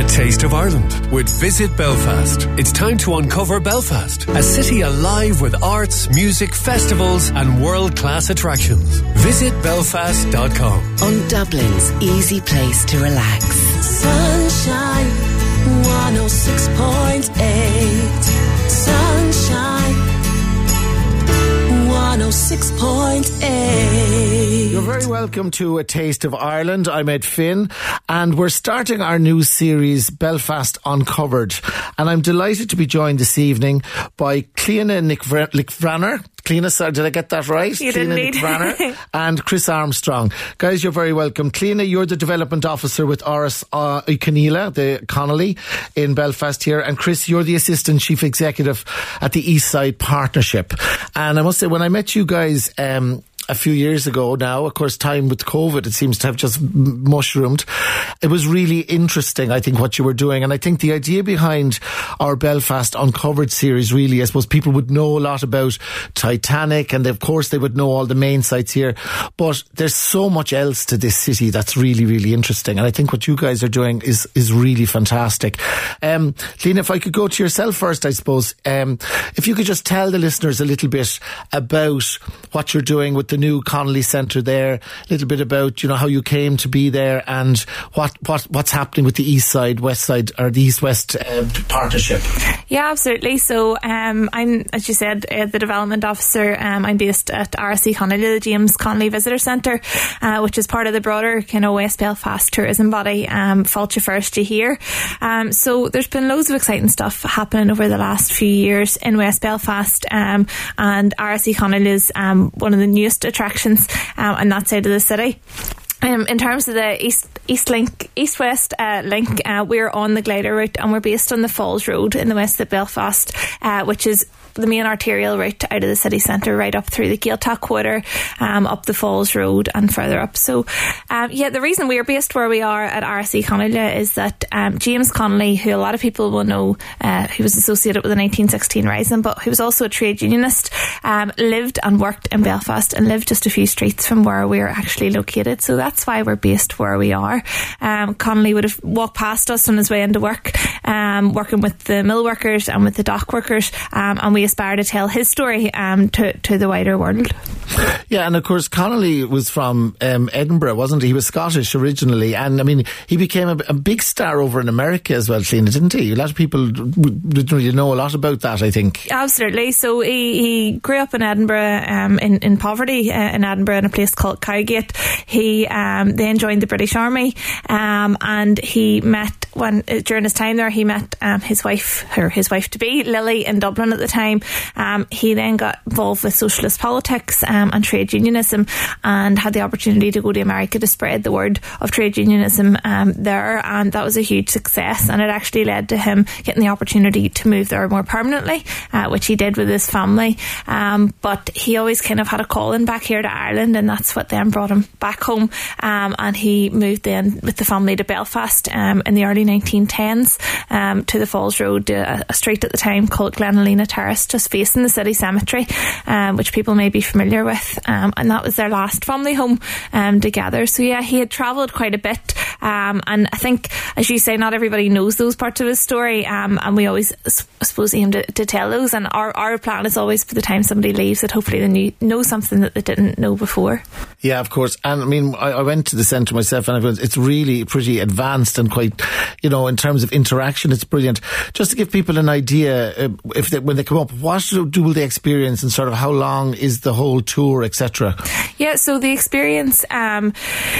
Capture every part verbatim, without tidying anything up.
Taste of Ireland with Visit Belfast. It's time to uncover Belfast, a city alive with arts, music, festivals and world-class attractions. Visit belfast dot com. On Dublin's easy place to relax. Sunshine one oh six point eight. Sunshine one oh six point eight. You're very welcome to A Taste of Ireland. I'm Ed Finn and we're starting our new series Belfast Uncovered, and I'm delighted to be joined this evening by Cliona Nicvranner. Cliona, sorry, did I get that right? You didn't need Nicvranner and Chris Armstrong. Guys, you're very welcome. Cliona, you're the Development Officer with Áras uh, Uí the Connolly in Belfast here, and Chris, you're the Assistant Chief Executive at the East Side Partnership. And I must say, when I met you guys um, a few years ago now, of course, time with COVID, it seems to have just mushroomed. It was really interesting, I think, what you were doing. And I think the idea behind our Belfast Uncovered series really, I suppose people would know a lot about Titanic, and of course they would know all the main sites here. But there's so much else to this city that's really, really interesting. And I think what you guys are doing is, is really fantastic. Um, Cliona, if I could go to yourself first, I suppose. Um, if you could just tell the listeners a little bit about what you're doing with the new Connolly Centre there, a little bit about, you know, how you came to be there and what, what what's happening with the East Side, West Side, or the East-West uh, partnership. Yeah, absolutely. So um, I'm, as you said, uh, the Development Officer. Um, I'm based at R S C Connolly, the James Connolly Visitor Centre, uh, which is part of the broader kind of West Belfast tourism body, um, Fáilte First here. Um, so there's been loads of exciting stuff happening over the last few years in West Belfast, um, and R S C Connolly is um, one of the newest attractions um, on that side of the city. Um, in terms of the East East Link, East West uh, link, uh, we're on the glider route, and we're based on the Falls Road in the west of Belfast, uh, which is the main arterial route out of the city centre, right up through the Gaeltacht Quarter, um, up the Falls Road and further up. So, um, yeah, the reason we're based where we are at R S C Connolly is that um, James Connolly, who a lot of people will know, uh, he was associated with the nineteen sixteen Rising, but he was also a trade unionist, um, lived and worked in Belfast and lived just a few streets from where we're actually located. So that's why we're based where we are. Um, Connolly would have walked past us on his way into work, um, working with the mill workers and with the dock workers, um, and we aspire to tell his story um, to, to the wider world. Yeah, and of course Connolly was from um, Edinburgh, wasn't he? He was Scottish originally, and I mean he became a, a big star over in America as well, Cliona, didn't he? A lot of people didn't really know a lot about that, I think. Absolutely. So he, he grew up in Edinburgh, um, in, in poverty uh, in Edinburgh in a place called Cowgate. He um, then joined the British Army, um, and he met when during his time there he met um, his wife, or his wife to be, Lily, in Dublin at the time. Um, he then got involved with socialist politics um, and trade unionism, and had the opportunity to go to America to spread the word of trade unionism um, there, and that was a huge success, and it actually led to him getting the opportunity to move there more permanently, uh, which he did with his family, um, but he always kind of had a calling back here to Ireland, and that's what then brought him back home, um, and he moved then with the family to Belfast um, in the early nineteen tens, um, to the Falls Road, a, a street at the time called Glenalina Terrace, just facing the city cemetery, um, which people may be familiar with, um, and that was their last family home um, together. So yeah, he had travelled quite a bit, um, and I think, as you say, not everybody knows those parts of his story, um, and we always, I suppose, aim to, to tell those, and our, our plan is always, for the time somebody leaves, that hopefully they knew, know something that they didn't know before. Yeah, of course. And I mean, I, I went to the centre myself, and it's really pretty advanced and quite, you know, in terms of interaction, it's brilliant. Just to give people an idea, uh, if they, when they come up, what do will they experience, and sort of how long is the whole tour, et cetera? Yeah, so the experience um,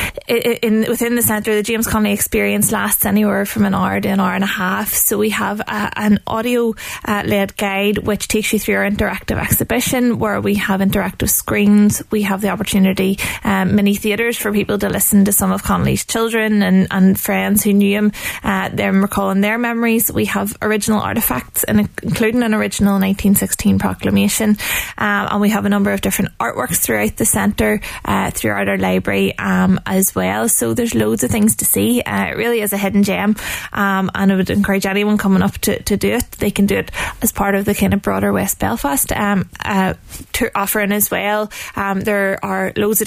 in, in within the centre, the James Connolly experience lasts anywhere from an hour to an hour and a half. So we have a, an audio-led uh, guide which takes you through our interactive exhibition, where we have interactive screens. We have the opportunity, um, mini theatres for people to listen to some of Connolly's children and, and friends who knew him, uh, them recalling their memories. We have original artefacts, and including an original nineteen sixteen proclamation, um, and we have a number of different artworks throughout the centre, uh, throughout our library um, as well. So there's loads of things to see. Uh, it really is a hidden gem, um, and I would encourage anyone coming up to, to do it. They can do it as part of the kind of broader West Belfast um, uh, tour offering as well. Um, there are loads of different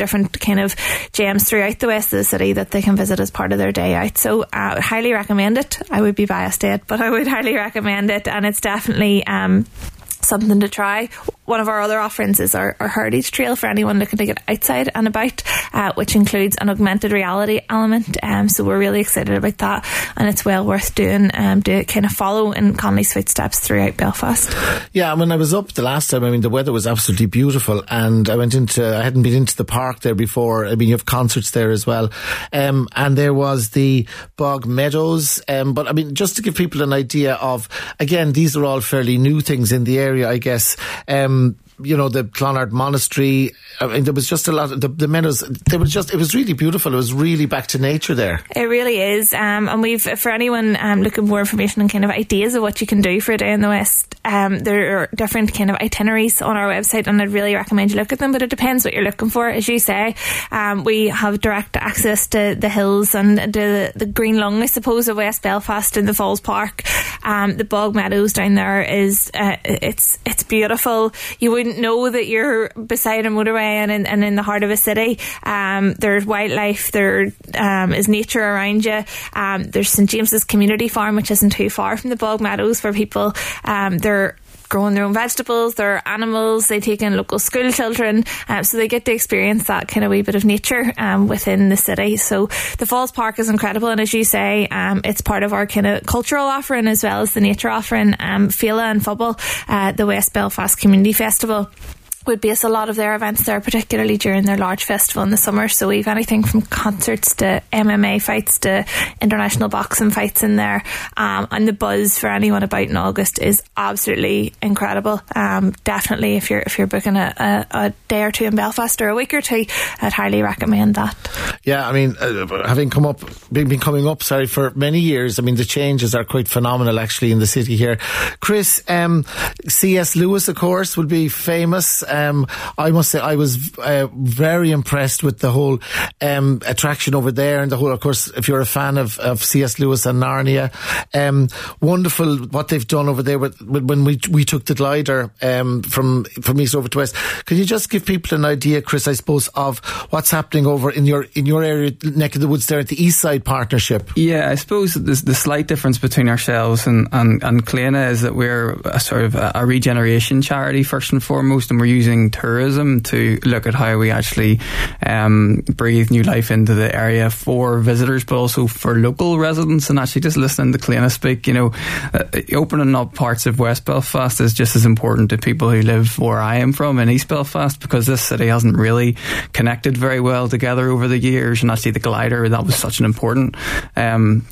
different kind of gems throughout the west of the city that they can visit as part of their day out. So uh, I would highly recommend it. I would be biased to it, but I would highly recommend it, and it's definitely um, something to try. One of our other offerings is our, our Heritage Trail for anyone looking to get outside and about, uh, which includes an augmented reality element. Um, so we're really excited about that, and it's well worth doing um, to kind of follow in Connolly's footsteps throughout Belfast. Yeah, when I was up the last time, I mean, the weather was absolutely beautiful, and I went into, I hadn't been into the park there before. I mean, you have concerts there as well. Um, and there was the Bog Meadows. Um, but I mean, just to give people an idea of, again, these are all fairly new things in the area, I guess. Um, you know, the Clonard Monastery, I mean, there was just a lot of the, the meadows, there was just, it was really beautiful. It was really back to nature there. It really is. Um, and we've, for anyone um, looking more information and kind of ideas of what you can do for a day in the West, um, there are different kind of itineraries on our website, and I'd really recommend you look at them, but it depends what you're looking for. As you say, um, we have direct access to the hills and the, the green lung, I suppose, of West Belfast in the Falls Park. Um, the Bog Meadows down there is, uh, it's, it's beautiful. You wouldn't know that you're beside a motorway and in, and in the heart of a city. Um, there's wildlife, there um, is nature around you. Um, there's St James's Community Farm, which isn't too far from the Bog Meadows, where people um, they're growing their own vegetables, their animals, they take in local school children, um, so they get to experience that kind of wee bit of nature um, within the city. So the Falls Park is incredible, and as you say, um, it's part of our kind of cultural offering as well as the nature offering. um, Fela and Fubble, uh, the West Belfast Community Festival, would base a lot of their events there, particularly during their large festival in the summer. So we've anything from concerts to M M A fights to international boxing fights in there, um, and the buzz for anyone about in August is absolutely incredible. Um, definitely, if you're if you're booking a, a, a day or two in Belfast or a week or two, I'd highly recommend that. Yeah, I mean, uh, having come up, been, been coming up, sorry, for many years, I mean, the changes are quite phenomenal actually in the city here. Chris, um, C S Lewis, of course, will be famous. Um, I must say I was uh, very impressed with the whole um, attraction over there, and the whole, of course, if you're a fan of, of C S Lewis and Narnia, um, wonderful what they've done over there with, with, when we we took the glider um, from from east over to west. Can you just give people an idea, Chris, I suppose, of what's happening over in your in your area, neck of the woods there at the East Side Partnership? Yeah, I suppose the, the slight difference between ourselves and, and, and Cléna is that we're a sort of a, a regeneration charity first and foremost, and we're using tourism to look at how we actually um, breathe new life into the area for visitors, but also for local residents. And actually just listening to Cléna speak, you know, uh, opening up parts of West Belfast is just as important to people who live where I am from in East Belfast, because this city hasn't really connected very well together over the years. And actually the glider, that was such an important um,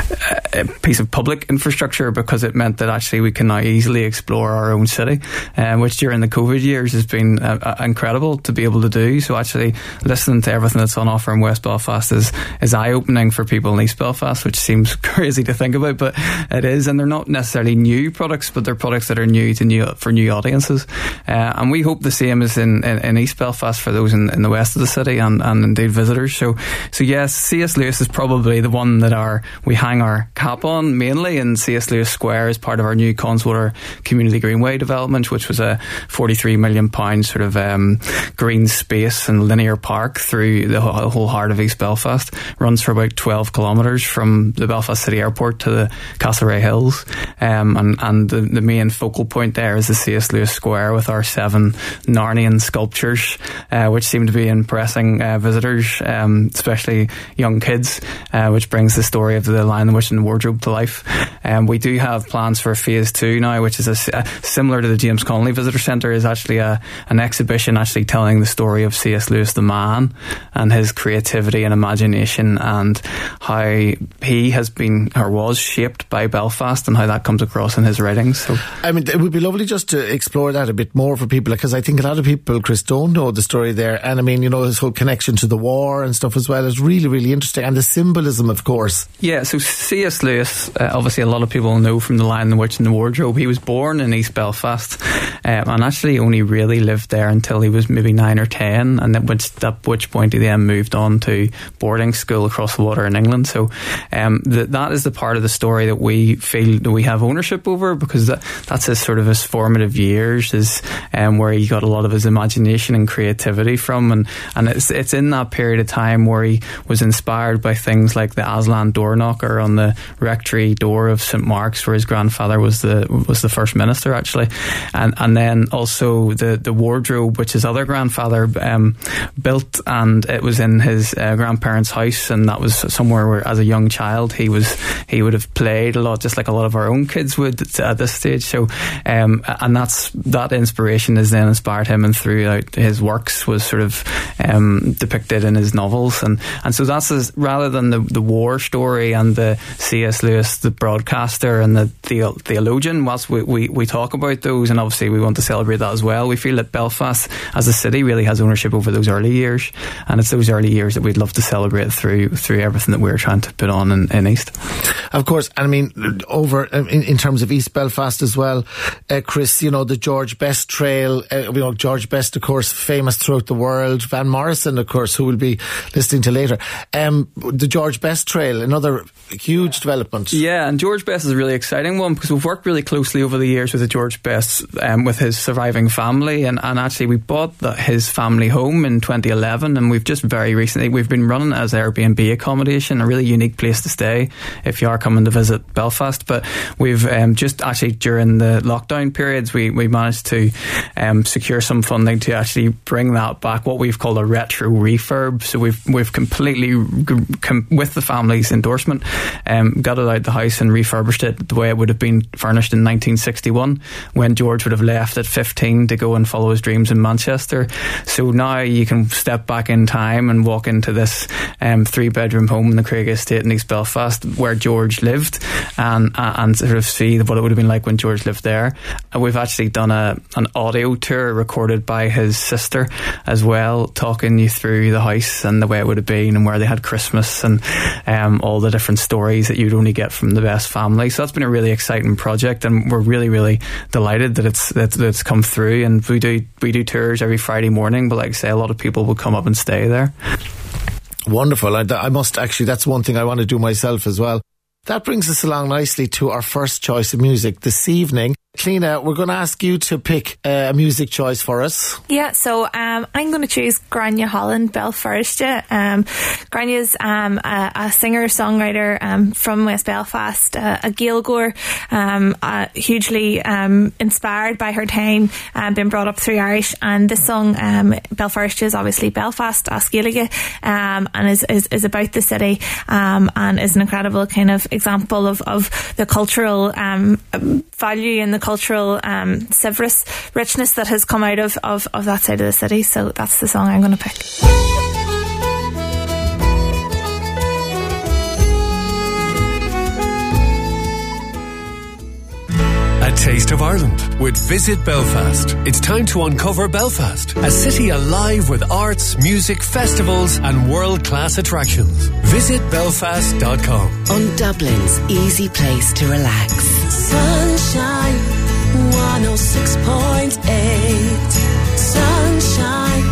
piece of public infrastructure, because it meant that actually we can now easily explore our own city, um, which during the COVID years has been uh, uh, incredible to be able to do. So actually listening to everything that's on offer in West Belfast is, is eye-opening for people in East Belfast, which seems crazy to think about, but it is. And they're not necessarily new products, but they're products that are new to new for new audiences. Uh, and we hope the same is in, in, in East Belfast for those in, in the west of the city, and, and indeed visitors. So so yes, C S Lewis is probably the one that our we hang our cap on mainly, and C S Lewis Square is part of our new Conswater Community Greenway development, which was a forty-three million pound sort of um, green space and linear park through the whole, whole heart of East Belfast. Runs for about twelve kilometres from the Belfast City Airport to the Castlereagh Hills, um, and, and the, the main focal point there is the C S Lewis Square with our seven Narnian sculptures, uh, which seem to be impressing uh, visitors, um, especially young kids, uh, which brings the story of the Lion, the Witch and the Wardrobe to life. Um, we do have plans for phase two now, which is a, a, similar to the James Connolly Visitor Centre, is actually a, an exhibition actually telling the story of C S Lewis the man and his creativity and imagination, and how he has been or was shaped by Belfast, and how that comes across in his writings. So, I mean, it would be lovely just to explore that a bit more for people, because I think a lot of people, Chris, don't know the story there. And I mean, you know, his whole connection to the war and stuff as well is really, really interesting. And the symbolism, of course. Yeah, so C S Lewis, uh, obviously a lot of people know from The Lion, the Witch and the Wardrobe. He was born in East Belfast um, and actually only really lived there until he was maybe nine or ten, and at which, at which point he then moved on to boarding school across the water in England. So um, the, that is the part of the story that we feel that we have ownership over, because that, that's his sort of his formative years, is um, where he got a lot of his imagination and creativity from, and, and it's, it's in that period of time where he was inspired by things like the Aslan door knocker on the rectory door of Saint Mark's, where his grandfather was the was the first minister, actually, and and then also the the wardrobe which his other grandfather um, built, and it was in his uh, grandparents' house, and that was somewhere where, as a young child, he was he would have played a lot, just like a lot of our own kids would at this stage. So, um, and that's that inspiration has then inspired him, and throughout his works was sort of um, depicted in his novels, and and so that's his, rather than the the war story and the C S Lewis, the broadcaster, and the, the theologian, whilst we, we, we talk about those, and obviously we want to celebrate that as well, we feel that Belfast as a city really has ownership over those early years, and it's those early years that we'd love to celebrate through through everything that we're trying to put on in, in East. Of course, I mean, over in, in terms of East Belfast as well, uh, Chris, you know, the George Best Trail, uh, you know, George Best, of course, famous throughout the world, Van Morrison, of course, who we'll be listening to later. Um, the George Best Trail, another huge development. Yeah, and George Best is a really exciting one, because we've worked really closely over the years with the George Best, um, with his surviving family, and, and actually we bought the, his family home in twenty eleven, and we've just very recently, we've been running it as Airbnb accommodation, a really unique place to stay if you are coming to visit Belfast. But we've um, just actually during the lockdown periods, we, we managed to um, secure some funding to actually bring that back, what we've called a retro refurb. So we've we've completely, com- with the family's endorsement, um, gutted out the house and refurbished it the way it would have been furnished in nineteen sixty-one, when George would have left at fifteen to go and follow his dreams in Manchester. So now you can step back in time and walk into this um, three bedroom home in the Craig Estate in East Belfast where George lived, and uh, and sort of see what it would have been like when George lived there. And we've actually done a an audio tour recorded by his sister as well, talking you through the house and the way it would have been, and where they had Christmas, and um, all the different stories that you'd only get from the Best family. So that's been a really exciting project, and we're really really delighted that it's that, that it's come through. And we do we do tours every Friday morning, but like I say, a lot of people will come up and stay there. Wonderful. I, I must actually, that's one thing I want to do myself as well. That brings us along nicely to our first choice of music this evening. Cliona, we're going to ask you to pick a music choice for us. Yeah, so um, I'm going to choose Grania Holland, Bell Forreste. Um, Grania's um, a, a singer-songwriter um, from West Belfast, uh, a Gaeilgeoir, um, uh, hugely um, inspired by her time, um, been brought up through Irish. And this song, um, Bell Forreste, is obviously Belfast, as Gaeilge, um, and is, is, is about the city, um, and is an incredible kind of example of, of the cultural um, value and the cultural um, Severus richness that has come out of, of, of that side of the city. So that's the song I'm going to pick. A Taste of Ireland with Visit Belfast. It's time to uncover Belfast, a city alive with arts, music, festivals and world-class attractions. Visit belfast dot com. On Dublin's easy place to relax. Sunshine, one oh six point eight. Sunshine,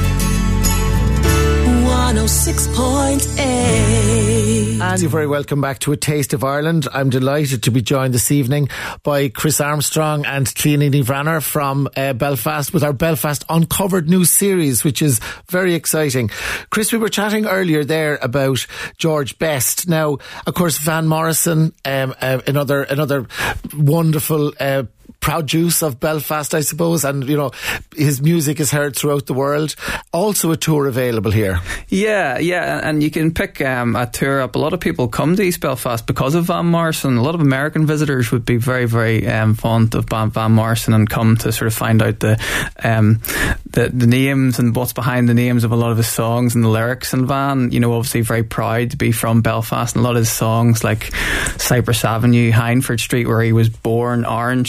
one oh six point eight. And you're very welcome back to A Taste of Ireland. I'm delighted to be joined this evening by Chris Armstrong and Cliona Ní Bhreathnach from uh, Belfast with our Belfast Uncovered News series, which is very exciting. Chris, we were chatting earlier there about George Best. Now, of course, Van Morrison, um, uh, another another wonderful uh, produce of Belfast, I suppose, and you know his music is heard throughout the world. Also a tour available here. Yeah, yeah, and you can pick um, a tour up. A lot of people come to East Belfast because of Van Morrison. A lot of American visitors would be very, very um, fond of Van, Van Morrison and come to sort of find out the, um, the the names and what's behind the names of a lot of his songs and the lyrics. And Van, you know, obviously very proud to be from Belfast, and a lot of his songs like Cypress Avenue, Hindford Street, where he was born, Orangefield,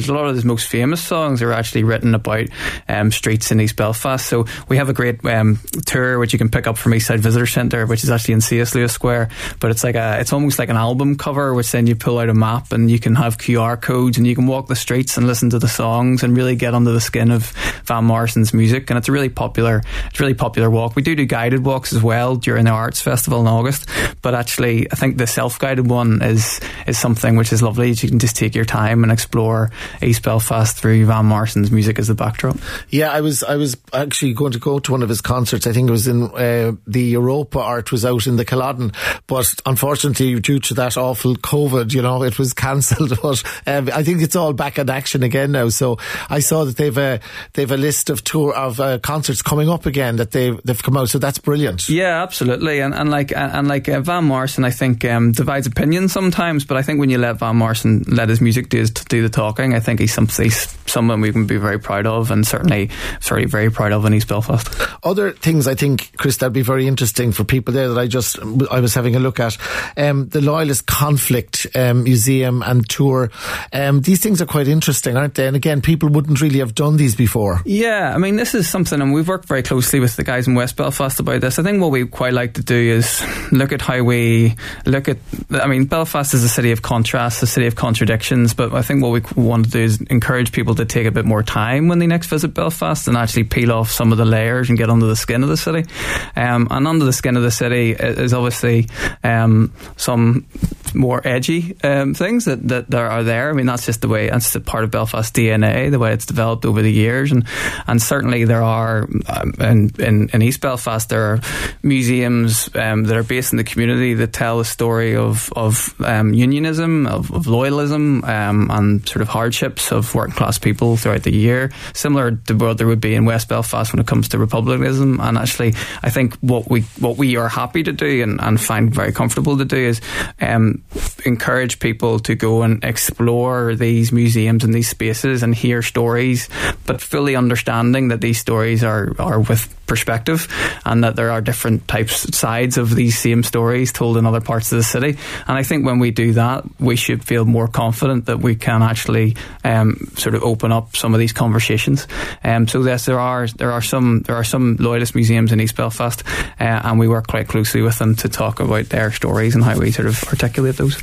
a lot of his most famous songs are actually written about um, streets in East Belfast. So we have a great um, tour which you can pick up from Eastside Visitor Centre, which is actually in C S Lewis Square. But it's like a, it's almost like an album cover, which then you pull out a map and you can have Q R codes and you can walk the streets and listen to the songs and really get under the skin of Van Morrison's music. And it's a really popular, it's a really popular walk. We do do guided walks as well during the Arts Festival in August. But actually, I think the self-guided one is is something which is lovely. You can just take your time and explore East Belfast through Van Morrison's music as the backdrop. Yeah, I was I was actually going to go to one of his concerts. I think it was in uh, the Europa Art was out in the Culloden, but unfortunately due to that awful COVID, you know, it was cancelled. But um, I think it's all back in action again now. So I saw that they've a they've a list of tour of uh, concerts coming up again that they've they've come out. So that's brilliant. Yeah, absolutely. And and like and like uh, Van Morrison, I think um, divides opinion sometimes. But I think when you let Van Morrison let his music do his, do the talking, I think he's some, he's someone we can be very proud of, and certainly certainly very proud of in East Belfast. Other things I think, Chris, that'd be very interesting for people there that I just I was having a look at. Um, the Loyalist Conflict um, Museum and Tour. Um, these things are quite interesting, aren't they? And again, people wouldn't really have done these before. Yeah, I mean, this is something, and we've worked very closely with the guys in West Belfast about this. I think what we quite like to do is look at how we look at, I mean, Belfast is a city of contrasts, a city of contradictions, but I think what we want to do is encourage people to take a bit more time when they next visit Belfast and actually peel off some of the layers and get under the skin of the city. Um, and under the skin of the city is obviously um, some more edgy um, things that, that there are there. I mean, that's just the way, that's part of Belfast D N A, the way it's developed over the years. And and certainly there are, um, in, in, in East Belfast, there are museums um, that are based in the community that tell the story of, of um, unionism, of, of loyalism, um, and sort of hardships of working class people throughout the year, similar to what there would be in West Belfast when it comes to republicanism. And actually, I think what we what we are happy to do and, and find very comfortable to do is um, encourage people to go and explore these museums and these spaces and hear stories, but fully understanding that these stories are, are with perspective and that there are different types, sides of these same stories told in other parts of the city. And I think when we do that, we should feel more confident that we can actually um, sort of open up some of these conversations. Um, so yes, there are there are some there are some loyalist museums in East Belfast, uh, and we work quite closely with them to talk about their stories and how we sort of articulate those.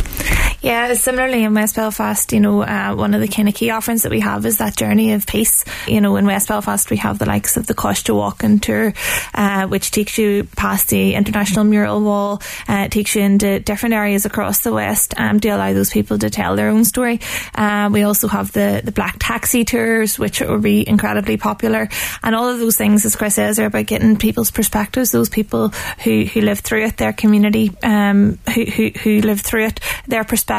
Yeah, similarly in West Belfast, you know, uh, one of the kind of key offerings that we have is that journey of peace. You know, in West Belfast we have the likes of the Costa Walking Tour, uh, which takes you past the International Mural Wall, uh, takes you into different areas across the West um, to allow those people to tell their own story. Uh, we also have the, the Black Taxi Tours, which will be incredibly popular. And all of those things, as Chris says, are about getting people's perspectives, those people who, who live through it, their community, um, who, who, who live through it, their perspective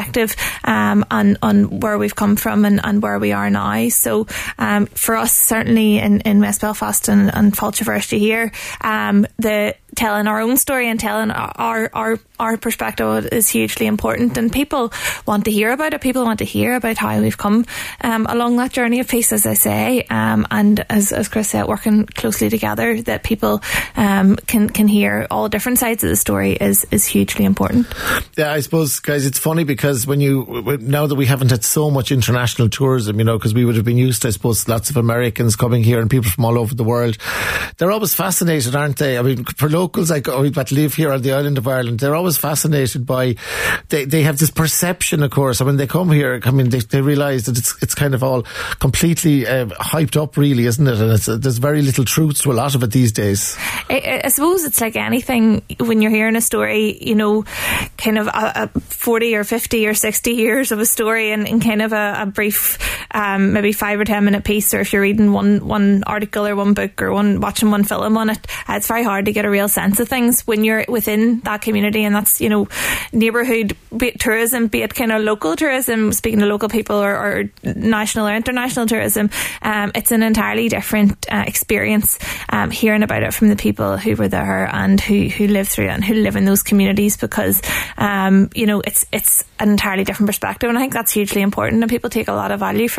um, on, on where we've come from and, and where we are now. So um, for us, certainly in, in West Belfast and, and Fáilte here, um, the telling our own story and telling our our our perspective is hugely important, and people want to hear about it. People want to hear about how we've come um, along that journey of peace, as I say, um, and as, as Chris said, working closely together, that people um, can can hear all different sides of the story is is hugely important. Yeah, I suppose, guys, it's funny because when you now that we haven't had so much international tourism, you know, because we would have been used to, I suppose, lots of Americans coming here and people from all over the world. They're always fascinated, aren't they? I mean, for locals like oh, that live here on the island of Ireland, they're always fascinated by, they they have this perception, of course. I mean, they come here, I mean, they, they realise that it's it's kind of all completely uh, hyped up, really, isn't it? And it's, uh, there's very little truth to a lot of it these days. I, I suppose it's like anything, when you're hearing a story, you know, kind of a, a forty or fifty or sixty years of a story in, in kind of a, a brief, um, maybe five or ten minute piece, or if you're reading one one article or one book or one watching one film on it, uh, it's very hard to get a real sense of things when you're within that community. And that's, you know, neighbourhood, be it tourism, be it kind of local tourism, speaking to local people, or, or national or international tourism, um, it's an entirely different uh, experience um, hearing about it from the people who were there and who, who live through it and who live in those communities, because um, you know, it's it's an entirely different perspective, and I think that's hugely important, and people take a lot of value from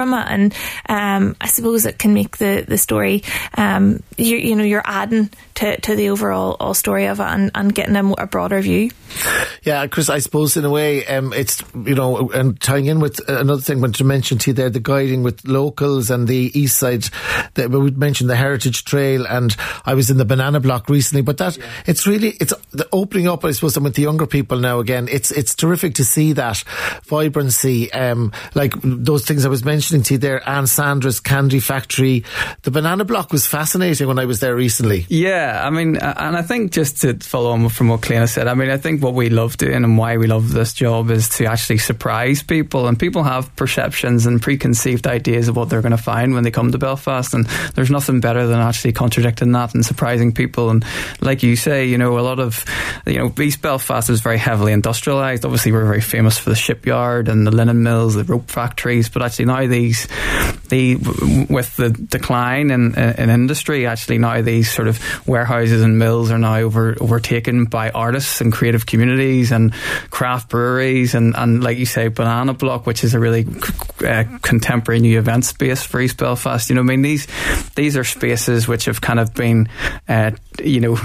from it. And um, I suppose it can make the, the story, um, you, you know, you're adding to, to the overall all story of it and, and getting a, a broader view. Yeah, Chris, I suppose in a way, um, it's, you know, and tying in with another thing I wanted to mention to you there, the guiding with locals and the east side, that we mentioned the Heritage Trail, and I was in the Banana Block recently, but that, yeah. it's really, it's the opening up, I suppose, with the younger people now again, it's it's terrific to see that vibrancy, um, like those things I was mentioning to you there, Anne Sandra's Candy Factory. The Banana Block was fascinating when I was there recently. Yeah, I mean, and I think just to follow on from what Cliona said, I mean, I think what we love doing and why we love this job is to actually surprise people, and people have perceptions and preconceived ideas of what they're going to find when they come to Belfast, and there's nothing better than actually contradicting that and surprising people. And like you say, you know, a lot of, you know, East Belfast is very heavily industrialised. Obviously we're very famous for the shipyard and the linen mills, the rope factories, but actually now these, the with the decline in, in industry, actually now these sort of warehouses and mills are now over, overtaken by artists and creative communities and craft breweries, and, and like you say, Banana Block, which is a really uh, contemporary new event space for East Belfast. You know, I mean, these these are spaces which have kind of been uh, you know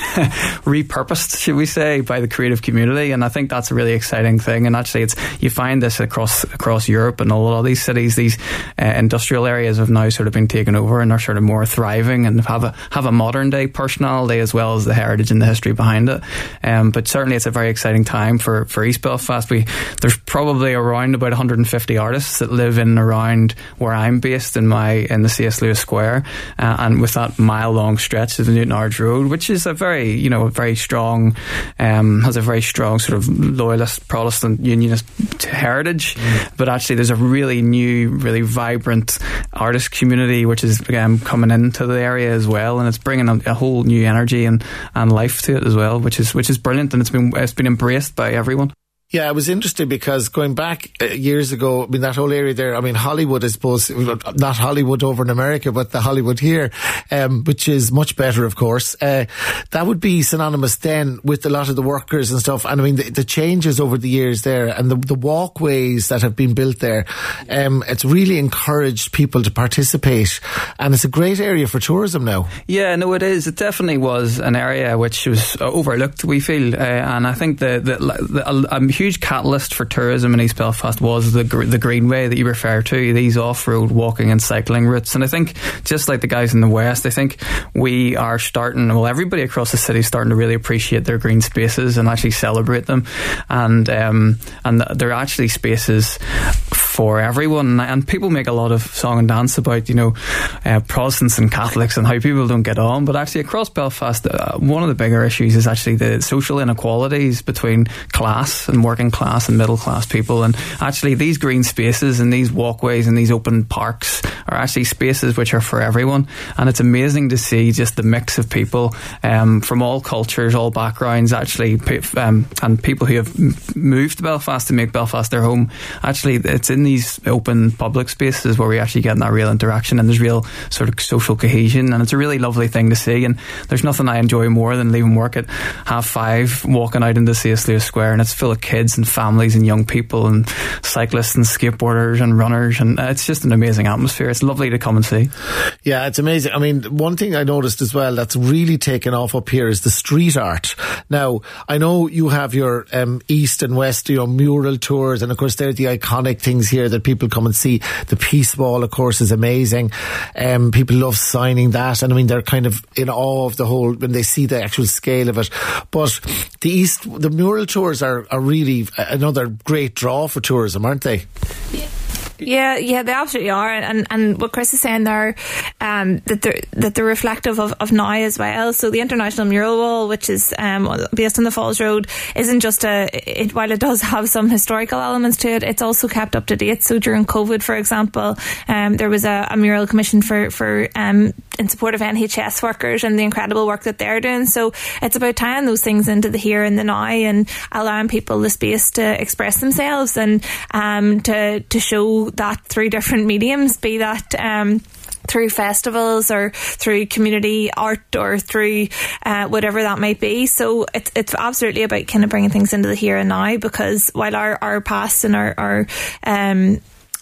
repurposed, should we say, by the creative community, and I think that's a really exciting thing. And actually it's, you find this across across Europe and a lot of these cities, these uh, industrial areas have now sort of been taken over and are sort of more thriving and have a have a modern day personality as well as the heritage and the history behind it. Um, but certainly it's a very exciting time for, for East Belfast. We there's probably around about one hundred fifty artists that live in and around where I'm based in my in the C S Lewis Square, uh, and with that mile long stretch of the Newton Arch Road, which is a very, you know, very strong, um, has a very strong sort of loyalist Protestant unionist heritage. Mm. But actually there's a really new, really vibrant artist community which is again coming into the area as well, and it's bringing a, a whole new energy and, and life to it as well, which is which is brilliant, and it's been it's been embraced by everyone. Yeah, I was interested because going back uh, years ago, I mean, that whole area there, I mean, Hollywood, I suppose, not Hollywood over in America, but the Hollywood here, um, which is much better, of course, uh, that would be synonymous then with a lot of the workers and stuff. And I mean, the, the changes over the years there and the, the walkways that have been built there, um, it's really encouraged people to participate. And it's a great area for tourism now. Yeah, no, it is. It definitely was an area which was overlooked, we feel. Uh, and I think the, the, the a huge catalyst for tourism in East Belfast was the the Greenway that you refer to, these off-road walking and cycling routes. And I think, just like the guys in the West, I think we are starting, well, everybody across the city is starting to really appreciate their green spaces and actually celebrate them. And um, and they're actually spaces for everyone. And people make a lot of song and dance about, you know, uh, Protestants and Catholics and how people don't get on. But actually across Belfast, uh, one of the bigger issues is actually the social inequalities between class and working class and middle class people. And actually these green spaces and these walkways and these open parks are actually spaces which are for everyone. And it's amazing to see just the mix of people um, from all cultures, all backgrounds, actually, um, and people who have moved to Belfast to make Belfast their home. Actually, it's in these open public spaces where we actually get that real interaction, and there's real sort of social cohesion, and it's a really lovely thing to see. And there's nothing I enjoy more than leaving work at half five, walking out into C S Lewis Square, and it's full of kids and families and young people and cyclists and skateboarders and runners, and it's just an amazing atmosphere. It's lovely to come and see. Yeah, it's amazing. I mean, one thing I noticed as well that's really taken off up here is the street art. Now, I know you have your um, east and west, you know, mural tours, and of course they're the iconic things here that people come and see. The Peace Wall, of course, is amazing. Um, people love signing that, and I mean, they're kind of in awe of the whole when they see the actual scale of it. But the east, the mural tours are, are really another great draw for tourism, aren't they? Yeah. Yeah, yeah, they absolutely are, and and what Chris is saying there, um, that they're that they're reflective of, of now as well. So the International Mural Wall, which is um, based on the Falls Road, isn't just a. It, while it does have some historical elements to it, it's also kept up to date. So during COVID, for example, um, there was a, a mural commissioned for for um, in support of N H S workers and the incredible work that they're doing. So it's about tying those things into the here and the now, and allowing people the space to express themselves and um, to to show that through different mediums, be that um, through festivals or through community art or through uh, whatever that might be. So it's it's absolutely about kind of bringing things into the here and now, because while our, our past and our, our um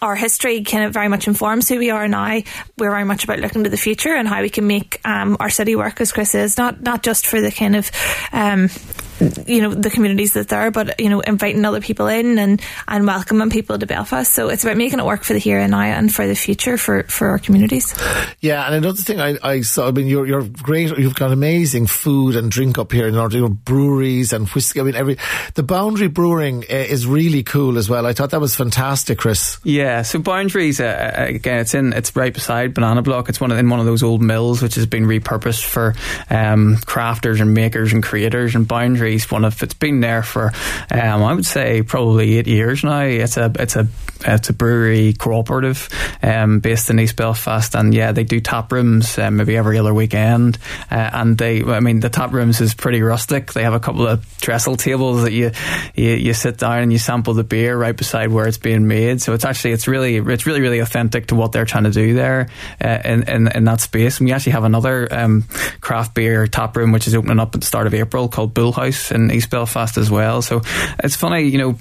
our history kind of very much informs who we are now. We're very much about looking to the future and how we can make um, our city work, as Chris is, not not just for the kind of um, you know, the communities that there, but, you know, inviting other people in and, and welcoming people to Belfast. So it's about making it work for the here and now and for the future for, for our communities. Yeah, and another thing I, I saw, I mean, you're, you're great, you've got amazing food and drink up here in order, you know, breweries and whiskey. I mean, every, the Boundary Brewing uh, is really cool as well. I thought that was fantastic, Chris. Yeah, so Boundaries, uh, again, it's in, it's right beside Banana Block. It's one of, in one of those old mills which has been repurposed for um, crafters and makers and creators, and Boundaries, one of it's been there for um, I would say probably eight years now. It's a it's a it's a brewery cooperative um, based in East Belfast, and yeah, they do tap rooms um, maybe every other weekend. Uh, and they, I mean, the tap rooms is pretty rustic. They have a couple of trestle tables that you, you you sit down and you sample the beer right beside where it's being made. So it's actually it's really it's really really authentic to what they're trying to do there uh, in, in in that space. And we actually have another um, craft beer tap room which is opening up at the start of April called Bullhouse in East Belfast as well. So it's funny, you know,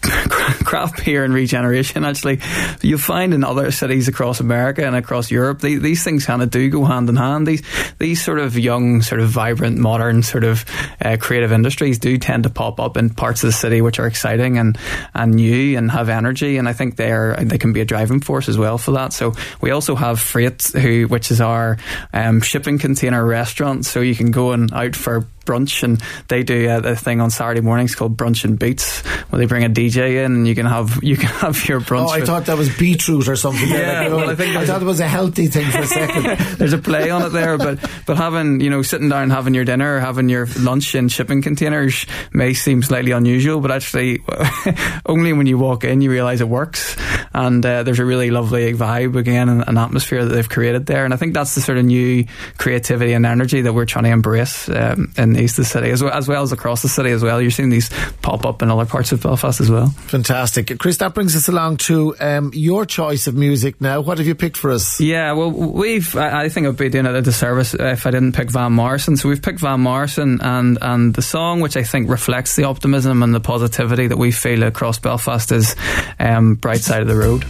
craft beer and regeneration, actually, you'll find in other cities across America and across Europe, they, these things kind of do go hand in hand. These these sort of young, sort of vibrant, modern, sort of uh, creative industries do tend to pop up in parts of the city which are exciting and, and new and have energy, and I think they're they can be a driving force as well for that. So we also have Freight, who which is our um, shipping container restaurant, so you can go and out for brunch, and they do a, a thing on Saturday mornings called Brunch and Beats, where they bring a D J in and you can have you can have your brunch. Oh, I thought that was beetroot or something. Yeah, like, well, I think I thought it was a healthy thing for a second. There's a play on it there, but but having, you know, sitting down having your dinner or having your lunch in shipping containers may seem slightly unusual, but actually only when you walk in you realise it works, and uh, there's a really lovely vibe again and an atmosphere that they've created there, and I think that's the sort of new creativity and energy that we're trying to embrace um, in East of the city as well, as well as across the city as well. You're seeing these pop up in other parts of Belfast as well. Fantastic. Chris, that brings us along to um, your choice of music now. What have you picked for us? Yeah, well, we've I, I think I'd be doing it a disservice if I didn't pick Van Morrison. So we've picked Van Morrison, and, and the song which I think reflects the optimism and the positivity that we feel across Belfast is um, Bright Side of the Road.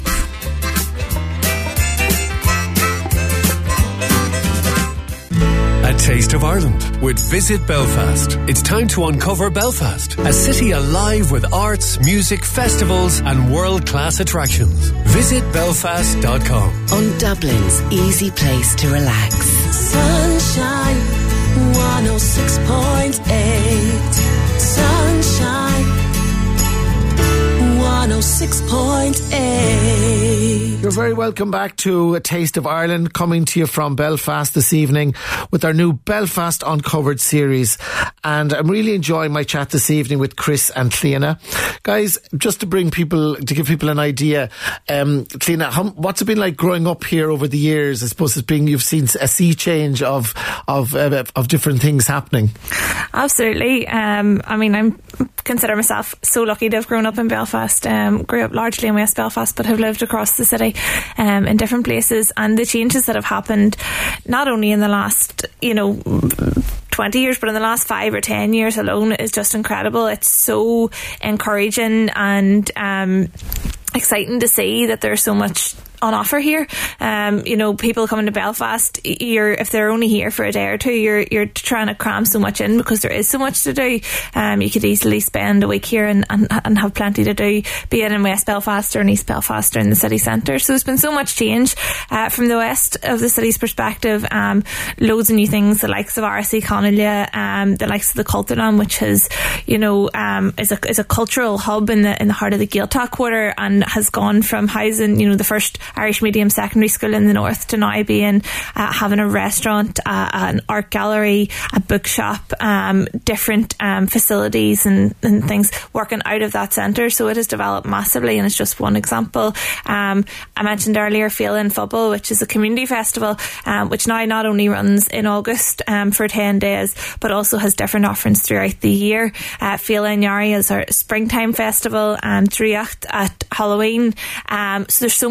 A Taste of Ireland with Visit Belfast. It's time to uncover Belfast, a city alive with arts, music, festivals and world-class attractions. visit belfast dot com. On Dublin's easy place to relax. Sunshine, one oh six point eight. Sunshine, one oh six point eight. You're very welcome back to A Taste of Ireland, coming to you from Belfast this evening with our new Belfast Uncovered series. And I'm really enjoying my chat this evening with Chris and Cliona. Guys, just to bring people, to give people an idea, um, Cliona, how, what's it been like growing up here over the years? I suppose it's been, you've seen a sea change of of uh, of different things happening. Absolutely. Um, I mean, I'm consider myself so lucky to have grown up in Belfast. Um, grew up largely in West Belfast, but have lived across the city um, in different places, and the changes that have happened not only in the last, you know, twenty years, but in the last five or ten years alone is just incredible. It's so encouraging and um, exciting to see that there's so much on offer here. Um, you know, people coming to Belfast, you're, if they're only here for a day or two, you're you're trying to cram so much in because there is so much to do. Um, you could easily spend a week here and, and, and have plenty to do, be it in West Belfast or in East Belfast or in the city centre. So there's been so much change uh, from the west of the city's perspective. Um, loads of new things, the likes of R S C Conaglia, um, the likes of the Culturnum, which has, you know, um, is a is a cultural hub in the in the heart of the Gaeltacht quarter, and has gone from housing, you know, the first Irish medium secondary school in the north to now being uh, having a restaurant, uh, an art gallery, a bookshop, um, different um, facilities and, and things working out of that centre. So it has developed massively, and it's just one example. Um, I mentioned earlier Féile Phobal, which is a community festival, um, which now not only runs in August um, for ten days, but also has different offerings throughout the year. Uh, Féile Nari is our springtime festival, and Druacht at Halloween. Um, so there's so much happening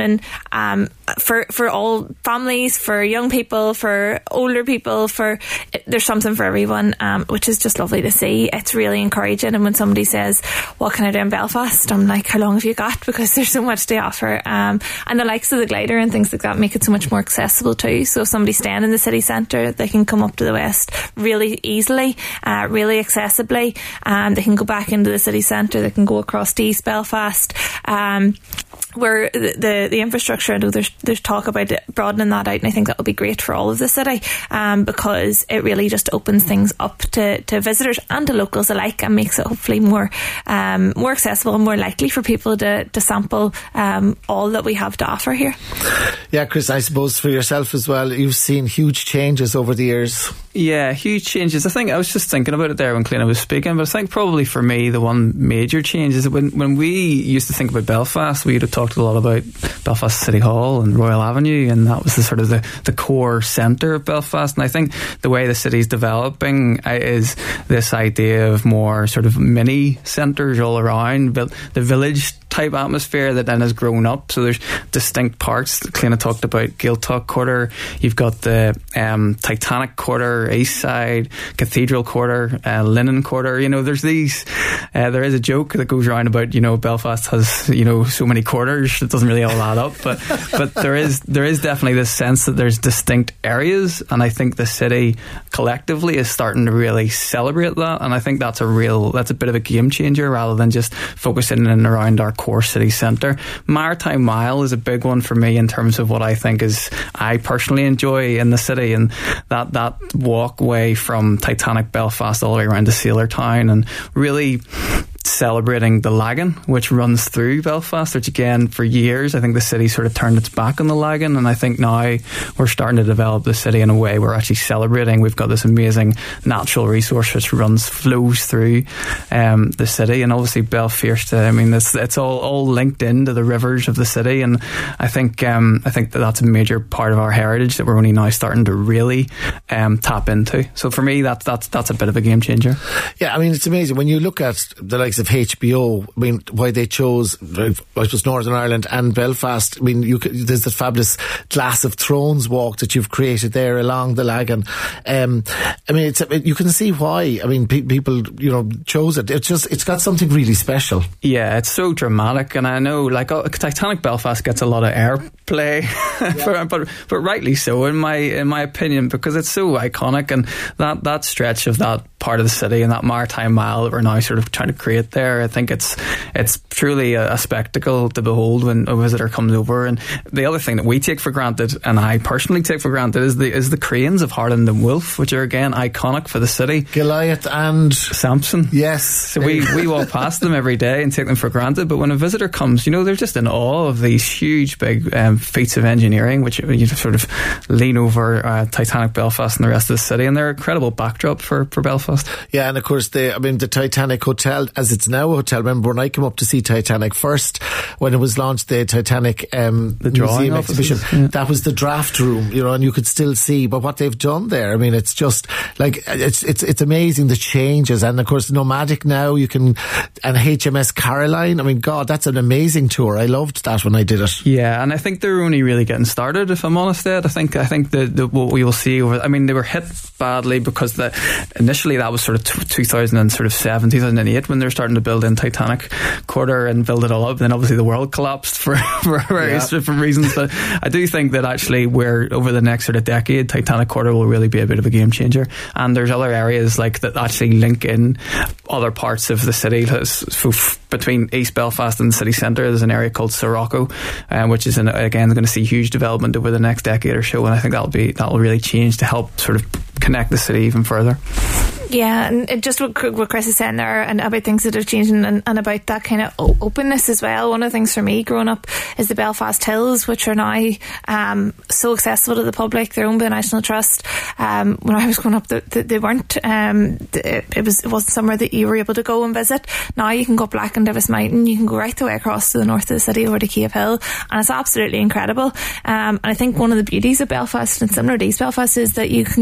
something um, for for all families, for young people, for older people. For there's something for everyone, um, which is just lovely to see. It's really encouraging. And when somebody says, "What can I do in Belfast?" I'm like, "How long have you got?" Because there's so much to offer, um, and the likes of the glider and things like that make it so much more accessible too. So if somebody's staying in the city centre, they can come up to the west really easily, uh, really accessibly, and they can go back into the city centre. They can go across to East Belfast. Um, where the, the the infrastructure, I know there's there's talk about it, broadening that out, and I think that will be great for all of the city, um, because it really just opens things up to, to visitors and to locals alike, and makes it hopefully more um, more accessible and more likely for people to, to sample um, all that we have to offer here. Yeah, Chris, I suppose for yourself as well, you've seen huge changes over the years. Yeah, huge changes. I think I was just thinking about it there when Cliona was speaking, but I think probably for me the one major change is that when, when we used to think about Belfast, we would have talked a lot about Belfast City Hall and Royal Avenue, and that was the sort of the, the core centre of Belfast. And I think the way the city's developing is this idea of more sort of mini centres all around, but the village type atmosphere that then has grown up. So there's distinct parts. Cliona talked about Gaeltacht Quarter. You've got the um, Titanic Quarter, East Side, Cathedral Quarter, uh, Linen Quarter. You know, there's these. Uh, there is a joke that goes around about, you know, Belfast has, you know, so many quarters. It doesn't really all add up, but but there is there is definitely this sense that there's distinct areas, and I think the city collectively is starting to really celebrate that. And I think that's a real that's a bit of a game changer rather than just focusing in and around our core city centre. Maritime Mile is a big one for me in terms of what I think is I personally enjoy in the city, and that that walkway from Titanic Belfast all the way around to Sailor Town, and really celebrating the Lagan, which runs through Belfast, which again for years I think the city sort of turned its back on the Lagan, and I think now we're starting to develop the city in a way we're actually celebrating. We've got this amazing natural resource which runs flows through um, the city, and obviously Belfast, I mean it's, it's all, all linked into the rivers of the city, and I think um, I think that that's a major part of our heritage that we're only now starting to really um, tap into. So for me that's, that's, that's a bit of a game changer. Yeah, I mean it's amazing when you look at the likes of H B O. I mean, why they chose, I suppose, Northern Ireland and Belfast. I mean, you could, there's the fabulous Glass of Thrones walk that you've created there along the Lagan. Um, I mean, it's you can see why. I mean, pe- people, you know, chose it. It's just, it's got something really special. Yeah, it's so dramatic, and I know, like, oh, Titanic Belfast gets a lot of airplay, yeah. but, but but rightly so, in my in my opinion, because it's so iconic, and that that stretch of that part of the city and that Maritime Mile that we're now sort of trying to create there, I think it's it's truly a, a spectacle to behold when a visitor comes over. And the other thing that we take for granted, and I personally take for granted, is the is the cranes of Harland and Wolff, which are again iconic for the city. Goliath and Samson. Yes. So we, we walk past them every day and take them for granted, but when a visitor comes, you know, they're just in awe of these huge big um, feats of engineering, which you sort of lean over uh, Titanic Belfast and the rest of the city, and they're an incredible backdrop for, for Belfast. Yeah, and of course, the I mean, the Titanic Hotel, as it's now a hotel. Remember when I came up to see Titanic first, when it was launched, the Titanic um, the Museum exhibition, yeah. that was the draft room, you know, and you could still see. But what they've done there, I mean, it's just like it's it's it's amazing the changes. And of course, Nomadic now you can, and H M S Caroline. I mean, God, that's an amazing tour. I loved that when I did it. Yeah, and I think they're only really getting started. If I'm honest, Ed, I think I think the, the what we will see over. I mean, they were hit badly because the initially that was sort of t- two thousand seven, two thousand eight when they were starting to build in Titanic Quarter and build it all up. Then obviously the world collapsed for, for various yeah. different reasons. But I do think that actually we're over the next sort of decade, Titanic Quarter will really be a bit of a game changer. And there's other areas like that actually link in other parts of the city. So between East Belfast and the city centre, there's an area called Sirocco, um, which is an, again going to see huge development over the next decade or so. And I think that'll be that'll really change to help sort of connect the city even further. Yeah, and it just what, what Chris is saying there, and about things that have changed, and, and about that kind of o- openness as well. One of the things for me growing up is the Belfast Hills, which are now um, so accessible to the public. They're owned by the National Trust. Um, when I was growing up, they, they weren't. Um, it, it was it wasn't somewhere that you were able to go and visit. Now you can go up Black and Davis Mountain. You can go right the way across to the north of the city over to Cave Hill, and it's absolutely incredible. Um, and I think one of the beauties of Belfast, and similar to East Belfast, is that you can go from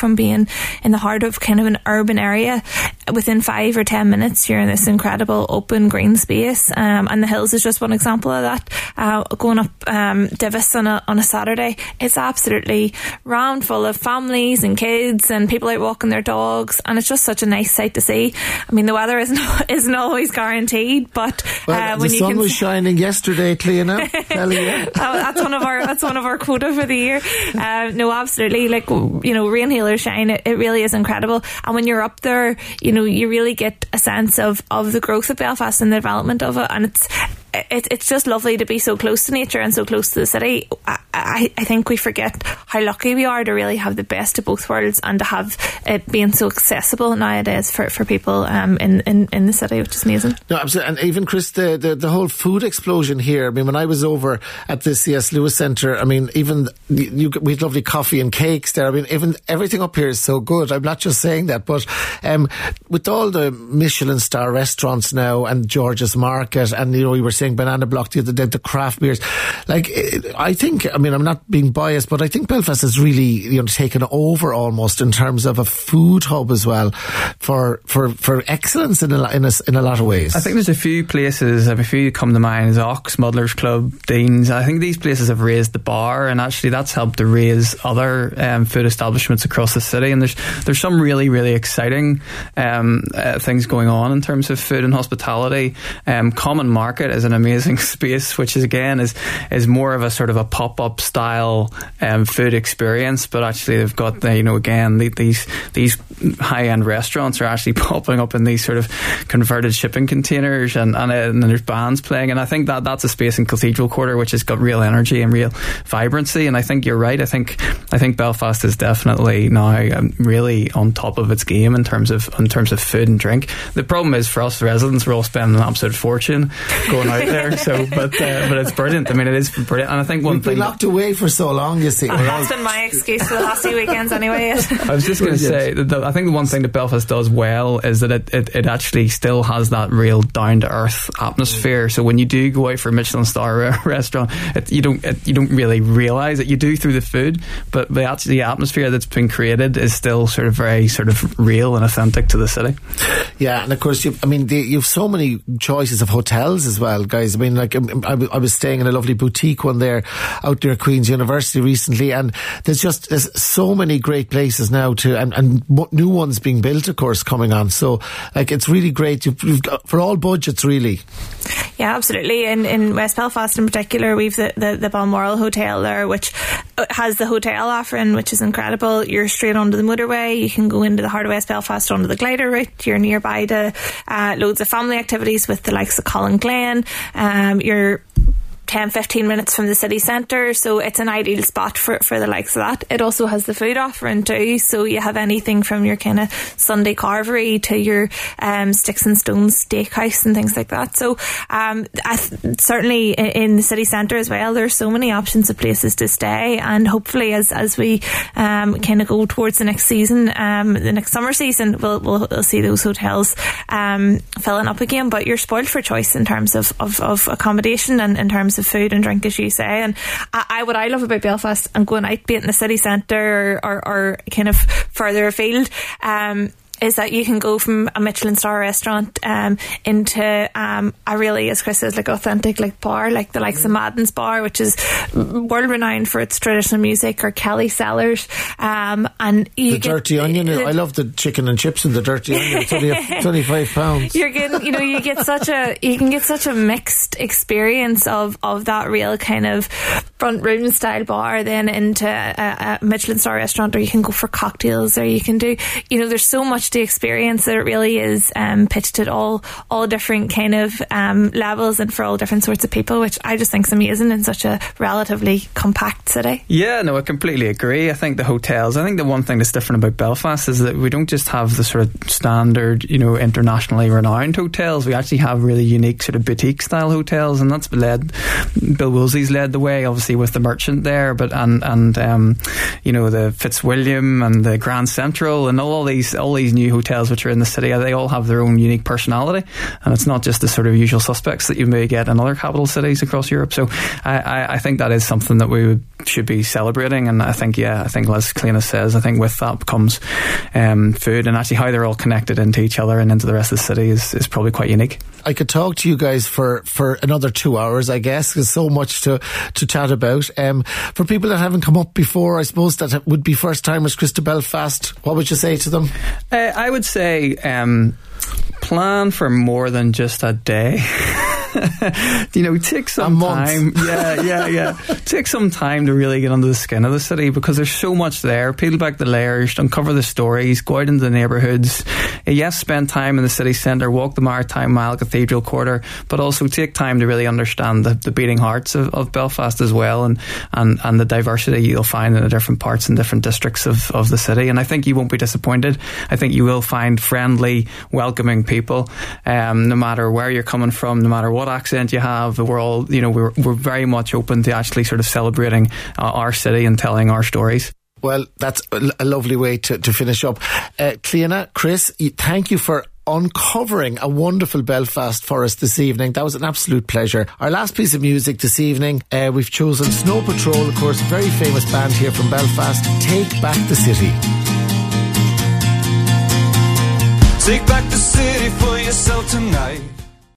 from being in the heart of kind of an urban area. Within five or ten minutes, you're in this incredible open green space, um, and the hills is just one example of that. Uh, going up um, Divis on a, on a Saturday, it's absolutely round full of families and kids and people out walking their dogs, and it's just such a nice sight to see. I mean, the weather isn't isn't always guaranteed, but well, uh, the when you sun can was shining yesterday, Cliona. Tell you. Oh, that's one of our that's one of our quota for the year. Uh, no, absolutely. Like, you know, rain, hail or shine, it, it really is incredible. And when you're up there, you know, you really get a sense of, of the growth of Belfast and the development of it, and it's it, it's just lovely to be so close to nature and so close to the city. I, I, I think we forget how lucky we are to really have the best of both worlds and to have it being so accessible nowadays for, for people um, in, in, in the city, which is amazing. No, absolutely. And even, Chris, the, the, the whole food explosion here. I mean, when I was over at the C S Lewis Centre, I mean, even you, we had lovely coffee and cakes there. I mean, even everything up here is so good. I'm not just saying that, but um, with all the Michelin star restaurants now and George's Market, and, you know, we were saying Banana Block the other day, the craft beers. Like, I think, I mean, I'm not being biased, but I think Belfast has really, you know, taken over almost in terms of a food hub as well for for, for excellence in a, in, a, in a lot of ways. I think there's a few places, a few come to mind, Ox, Muddler's Club, Dean's. I think these places have raised the bar, and actually that's helped to raise other um, food establishments across the city, and there's there's some really, really exciting um, uh, things going on in terms of food and hospitality. Um, Common Market is an amazing space, which is again is is more of a sort of a pop-up style um, food experience, but actually they've got the, you know, again the, these these high-end restaurants are actually popping up in these sort of converted shipping containers, and, and, and there's bands playing, and I think that that's a space in Cathedral Quarter which has got real energy and real vibrancy. And I think you're right, I think I think Belfast is definitely now um, really on top of its game in terms of in terms of food and drink. The problem is for us residents, we're all spending an absolute fortune going out there, so but uh, but it's brilliant. I mean, it is brilliant, and I think one We've thing been locked away for so long, you see. Uh, that's been my excuse for the last few weekends anyway. I was just going to say that the, I think the one thing that Belfast does well is that it, it, it actually still has that real down to earth atmosphere. So when you do go out for a Michelin star restaurant, it, you don't it, you don't really realise it. You do through the food, but the actually the atmosphere that's been created is still sort of very sort of real and authentic to the city. Yeah, and of course, you've, I mean, the, you've so many choices of hotels as well, guys. I mean, like I, I was staying in a lovely boutique one there out near Queen's University recently, and there's just there's so many great places now to, and, and new ones being built, of course, coming on. So, like, it's really great. You've, you've got, for all budgets, really. Yeah, absolutely. In in West Belfast in particular, we've the, the, the Balmoral Hotel there, which has the hotel offering, which is incredible. You're straight onto the motorway. You can go into the heart of West Belfast onto the glider route. You're nearby to uh, loads of family activities with the likes of Colin Glen. Um, you're ten fifteen minutes from the city centre, so it's an ideal spot for, for the likes of that. It also has the food offering too, so you have anything from your kind of Sunday carvery to your um, Sticks and Stones steakhouse and things like that. So um, I th- certainly in the city centre as well, there's so many options of places to stay, and hopefully as as we um, kind of go towards the next season, um, the next summer season, we'll, we'll, we'll see those hotels um, filling up again. But you're spoiled for choice in terms of, of, of accommodation and in terms of food and drink, as you say. And I, I what I love about Belfast and going out, be it in the city centre or, or, or kind of further afield, um, is that you can go from a Michelin star restaurant um, into um, a really, as Chris says, like authentic like bar, like the likes of Madden's Bar, which is world renowned for its traditional music, or Kelly Cellars, um, and you the get, dirty onion. Uh, I love the chicken and chips and the dirty onion. It's only twenty-five pounds. You're getting, you know, you get such a you can get such a mixed experience of of that real kind of front room style bar, then into a, a Michelin star restaurant, or you can go for cocktails, or you can do, you know, there's so much to experience that it really is um, pitched at all all different kind of um, levels and for all different sorts of people, which I just think is amazing in such a relatively compact city. Yeah, no, I completely agree. I think the hotels, I think the one thing that's different about Belfast is that we don't just have the sort of standard, you know, internationally renowned hotels. We actually have really unique sort of boutique style hotels, and that's led, Bill Woolsey's led the way, obviously with the Merchant there, but and and um, you know, the Fitzwilliam and the Grand Central and all these all these new hotels which are in the city, they all have their own unique personality, and it's not just the sort of usual suspects that you may get in other capital cities across Europe. So I, I, I think that is something that we would, should be celebrating, and I think, yeah, I think as Cliona says, I think with that comes um, food, and actually how they're all connected into each other and into the rest of the city is, is probably quite unique. I could talk to you guys for, for another two hours, I guess. There's so much to, to chat about. Um, for people that haven't come up before, I suppose that would be first timers, Chris, to Belfast, what would you say to them? Uh, I would say um, plan for more than just a day. You know, take some time. Yeah, yeah, yeah. Take some time to really get under the skin of the city, because there's so much there. Peel back the layers, uncover the stories, go out into the neighbourhoods. Yes, spend time in the city centre, walk the Maritime Mile, Cathedral Quarter, but also take time to really understand the, the beating hearts of, of Belfast as well, and, and, and the diversity you'll find in the different parts and different districts of, of the city. And I think you won't be disappointed. I think you will find friendly, welcoming people, um, no matter where you're coming from, no matter what accent you have. We're all, you know, we're, we're very much open to actually sort of celebrating uh, our city and telling our stories. Well, that's a, a lovely way to, to finish up. Uh, Cliona, Chris, thank you for uncovering a wonderful Belfast for us this evening. That was an absolute pleasure. Our last piece of music this evening, uh, we've chosen Snow Patrol, of course, a very famous band here from Belfast. Take Back the City. Take back the city for yourself tonight.